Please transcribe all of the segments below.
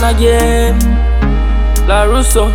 again. La Russo.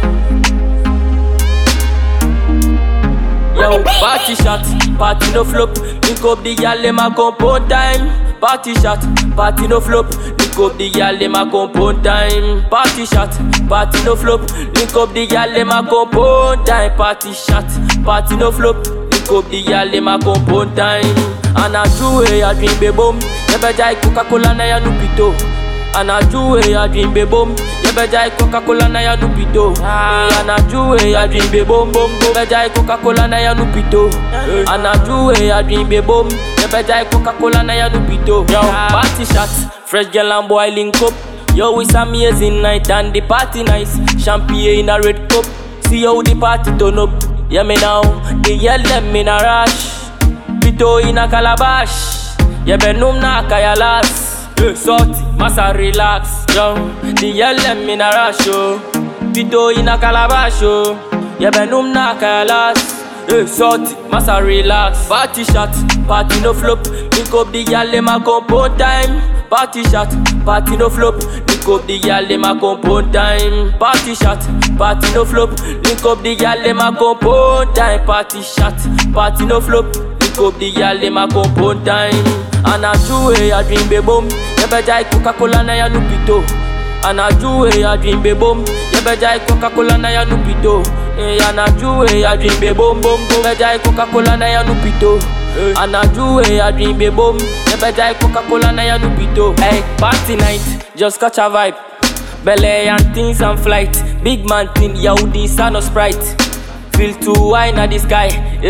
Yo, party shot, party no flop. Link up the gal, them a compound time. Party shot, party no flop. Link up the gal, them a compound time. Party shot, party no flop. Link up the gal, them a compound time. Party shot, party no flop. Link up the gal, them a compound time. And I do a dream be boom. Never die Coca-Cola na ya nupito. And I do a dream be boom. Never die Coca-Cola na ya nupito. And I do a dream be boom boom boom. Never die Coca-Cola na ya nupito. And I do a dream be boom. Never die Coca-Cola na ya nupito. Yo, party shot, fresh girl and boy link up. Yo, it's amazing night and the party nice. Champagne in a red cup. See how the party turn up. Yeah me now, they yell them in a rush. Pito in a calabash. Yeah benum na kaya las. Salty, massa relax, yo. The yell them in a rush, yo. Pito in a calabash, yo. Yeah benum na kaya las. Salty, massa relax. Party shot, party no flop. Link up the gal, them a compound time. Party shot, party no flop. Link up the gal, them a compound time. Party shot, party no flop. Link up the gal, them a compound time. Party shot, party no flop. Link up the gal, them a compound time. And I do a dream be boom. Never die Coca-Cola na ya nupito. And I do a dream be boom. Never die Coca-Cola na ya nupito. And I do a dream be boom boom boom. Never die Coca-Cola na ya nupito. And I do a dream be boom. Never die Coca-Cola na ya nupito. Hey, party night, just catch a vibe. Belly and things and flight. Big man thing, yo, this are no Sprite. Feel too high in the sky.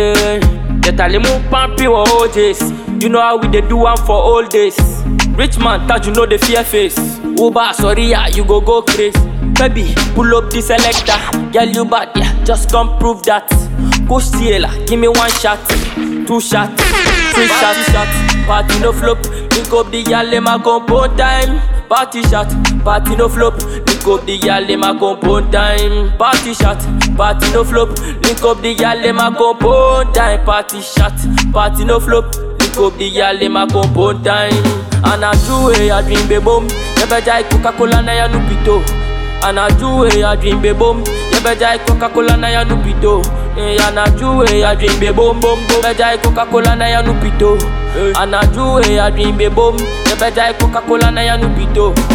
Get a lemon pumpy or OJs. You know how we dey do one for all days. Rich man, touch you know the fear face. Uber, sorry, yeah, you go crazy. Baby, pull up the selector. Girl, you bad, yeah, just come prove that. Coach Ciela, give me 1 shot, 2 shots, 3 shots. Party no flop, link up the gal, them a compound time. Party shot, party no flop, link up the gal, them a compound time. Party shot, party no flop, link up the gal, them a compound time. Party shot, party no flop. Up the gal, them a compound time. And I do a dream be boom. Never die Coca-Cola na ya nupito. And I do a dream be boom. Never die Coca-Cola na ya nupito. And I do a dream be boom boom boom. Never die Coca-Cola na ya nupito. And I do a dream be boom. Never die Coca-Cola na ya nupito.